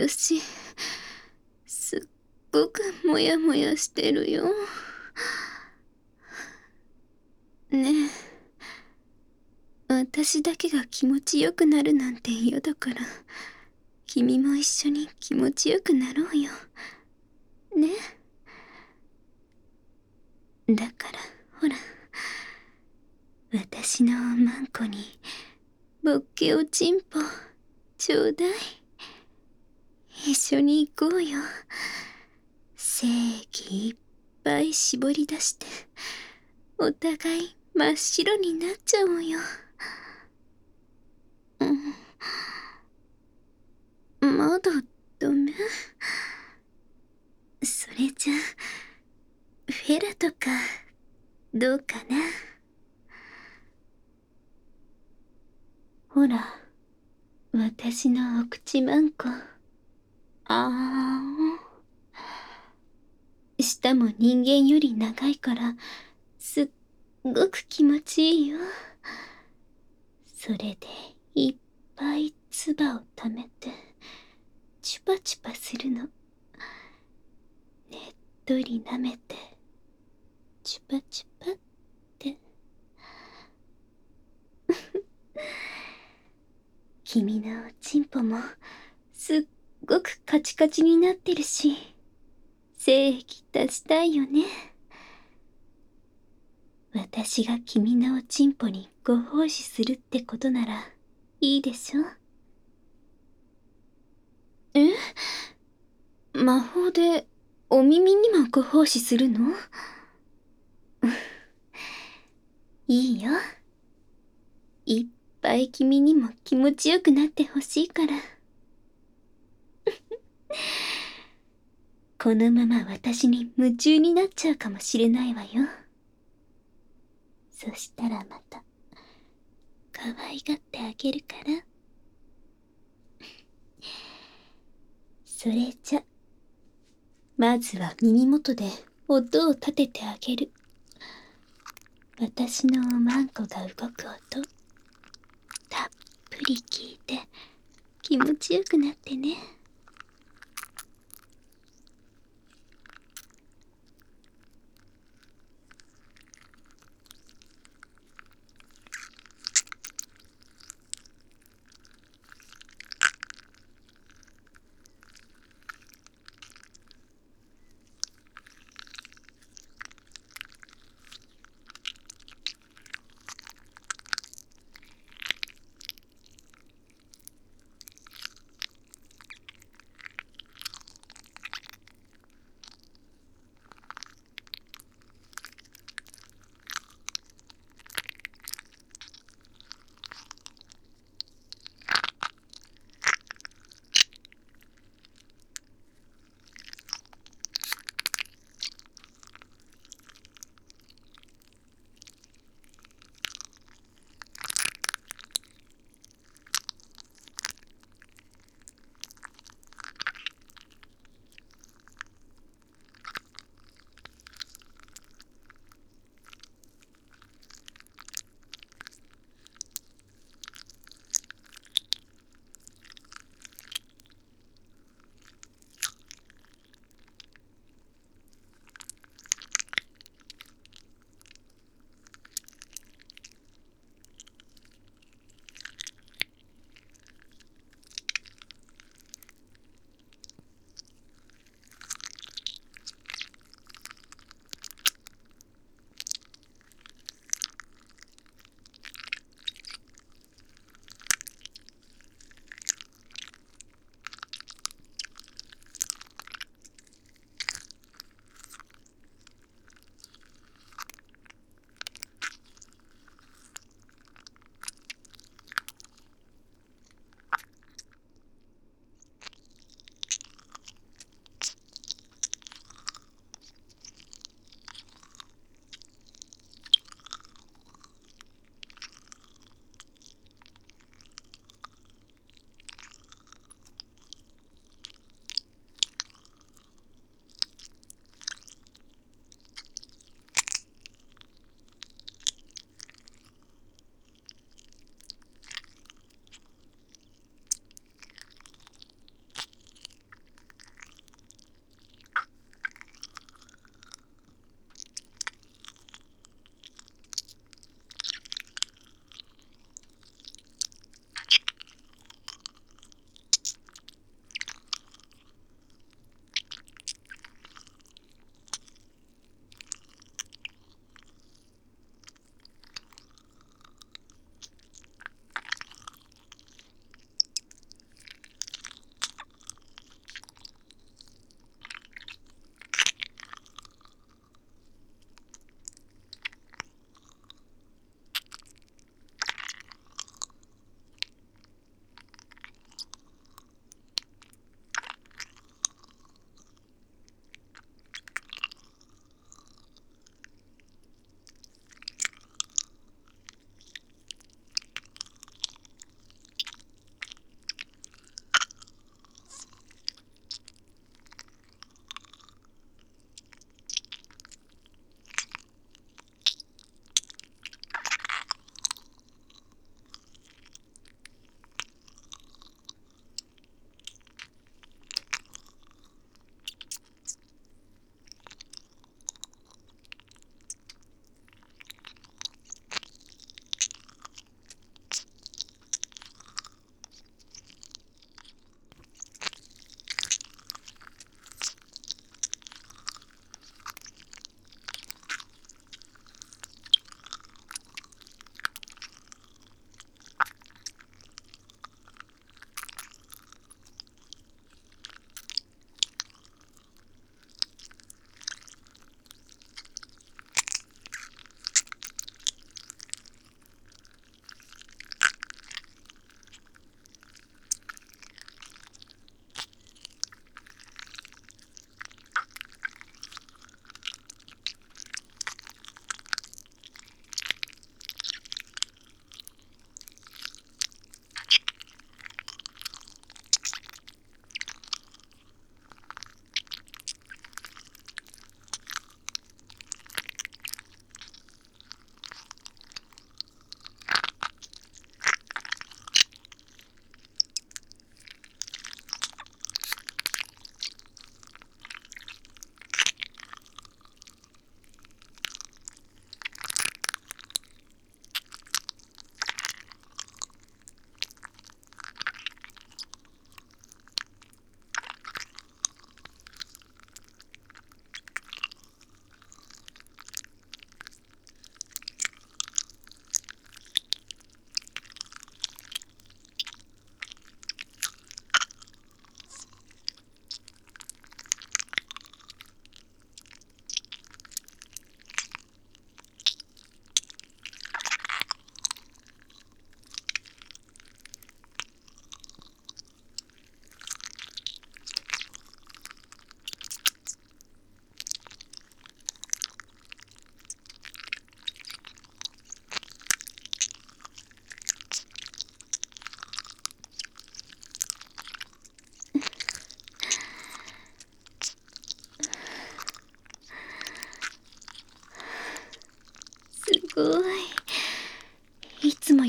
私、すっごくモヤモヤしてるよ。ねえ、私だけが気持ちよくなるなんて嫌だから、君も一緒に気持ちよくなろうよ。ね。だから、ほら、私のマンコに、ボッケおちんぽ、ちょうだい。一緒に行こうよ。精気いっぱい絞り出して、お互い真っ白になっちゃおうよ。うん、まだダメ？それじゃ、フェラとか、どうかな。ほら、私のお口まんこ。あーん。舌も人間より長いから、すっごく気持ちいいよ。それで、いっぱい唾を溜めて、チュパチュパするの。ねっとり舐めて、チュパチュパって。君のおちんぽも、すっごくカチカチになってるし、精液出したいよね。私が君のおちんぽにご奉仕するってことなら、いいでしょ？え？魔法で、お耳にもご奉仕するの？いいよ。いっぱい君にも気持ちよくなってほしいから。このまま私に夢中になっちゃうかもしれないわよ。そしたらまた、可愛がってあげるから。それじゃ、まずは耳元で音を立ててあげる。私のおまんこが動く音、たっぷり聞いて気持ちよくなってね。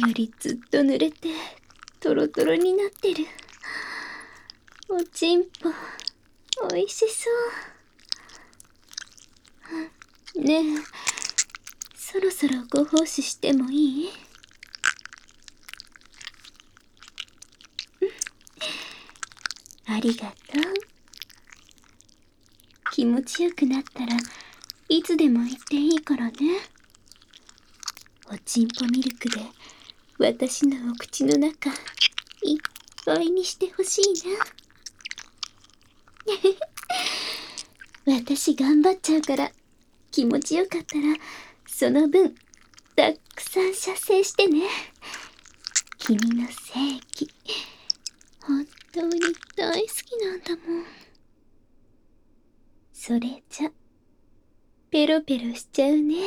よりずっと濡れてトロトロになってる。おちんぽおいしそう。ねえ、そろそろご奉仕してもいい？ありがとう。気持ちよくなったらいつでも言っていいからね。おちんぽミルクで私のお口の中いっぱいにしてほしいな。私頑張っちゃうから、気持ちよかったらその分たくさん射精してね。君の正義本当に大好きなんだもん。それじゃペロペロしちゃうね。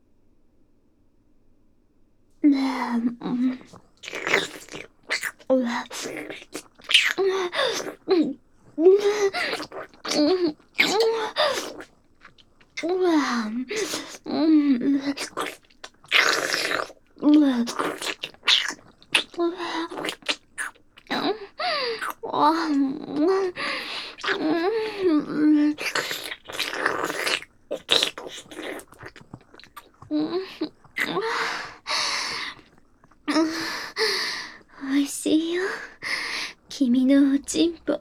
おいしいよ、君のおちんぽ。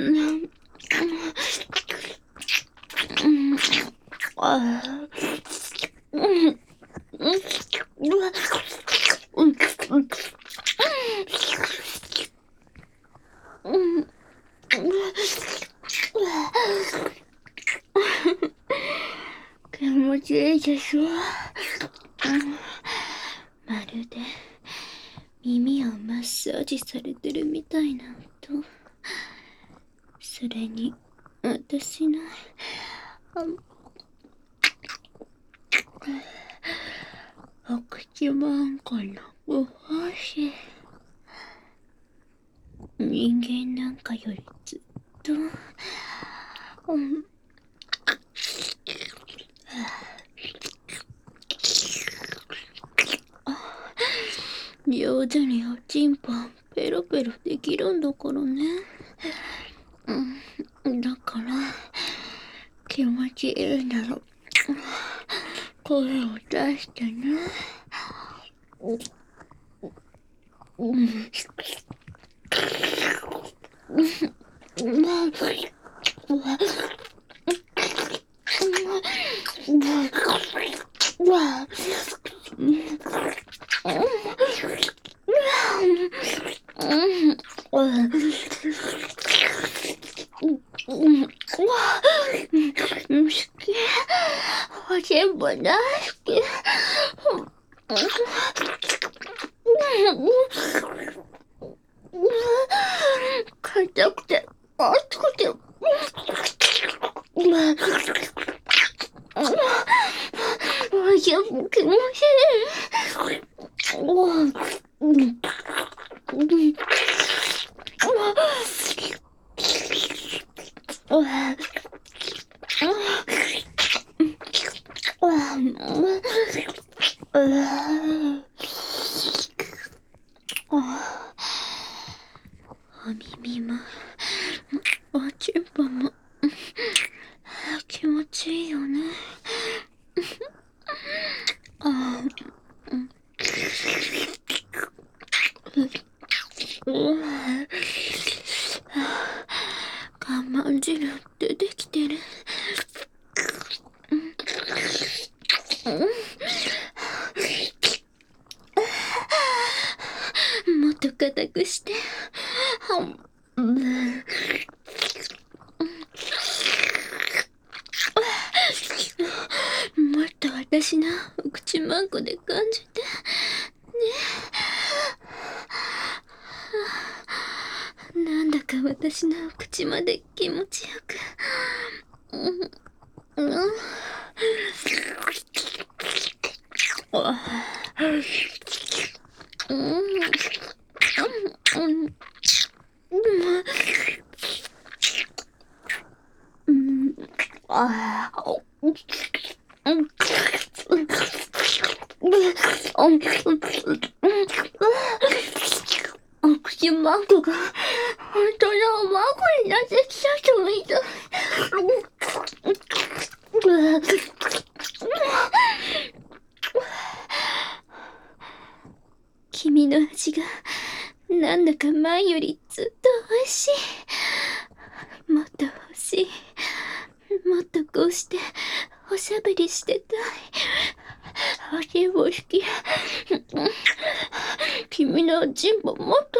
気持ちいいでしょ。まるで耳をマッサージされてるみたいな音。それに私のお口まんこのご奉仕、人間なんかよりずっと上手におちんぽペロペロできるんだからね。だから気持ちいいなら声を出してね。好き。おちんぽ大好き。硬くて熱くておちんぽ気持ちいい。お耳もおちんぽも気持ちいいよね。我慢汁出てきてる。もっと固くして。もっと私のお口まんこで感じてね。なんだか私のお口まで気持ちよく。 し孫が本当の孫になってきたとみたい。君の味がなんだか前よりずっと美味しい。もっと欲しい。もっとこうしておしゃべりしてたい。足も好き。君のおちんぽもっと。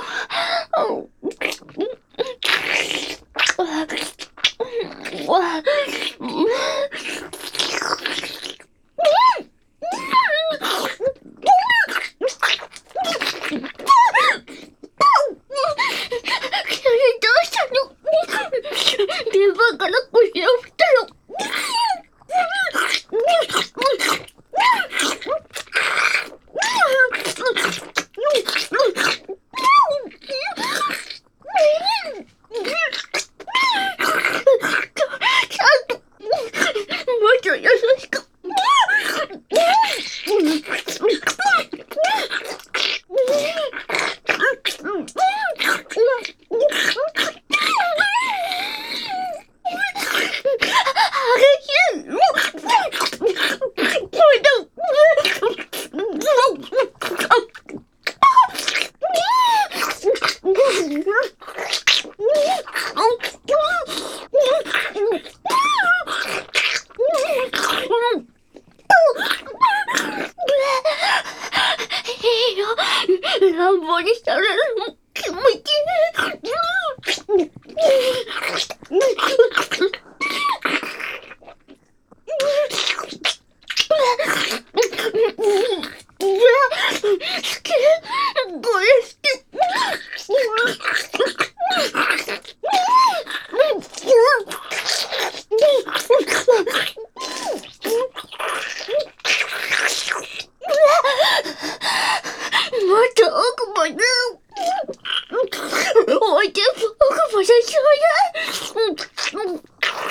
電話から腰を振ったの。ちゃんともっと優しく。いいよ。乱暴にされるの気持ちいい。好き。これ好き。もっと奥まで。おいで、奥までちょうだい。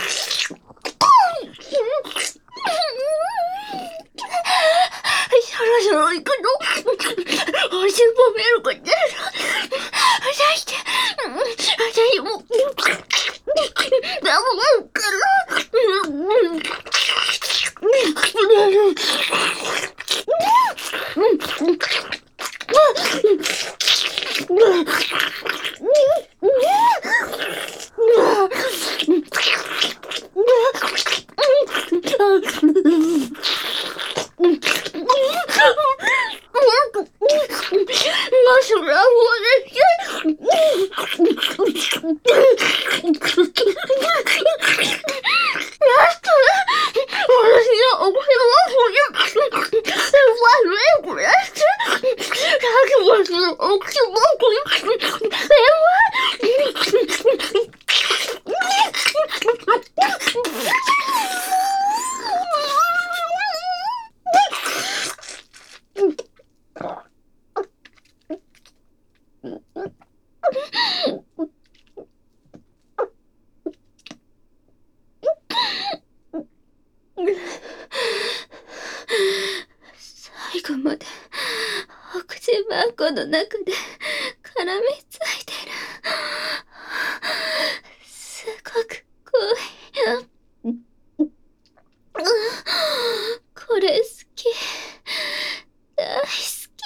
そろそろ行くの。おしんぽ見るかね。出して。私も。頑張るから。それは最後までお口箱の中で絡みついてる。すごく怖い。これ好き。大好き。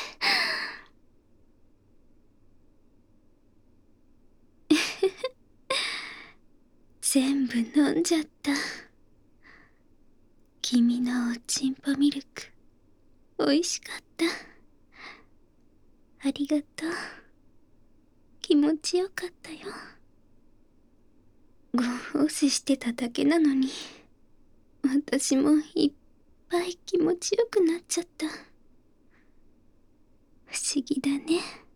全部飲んじゃった。君のおちんぽミルクおいしかった。ありがとう。気持ちよかったよ。ご奉仕してただけなのに、私もいっぱい気持ちよくなっちゃった。不思議だね。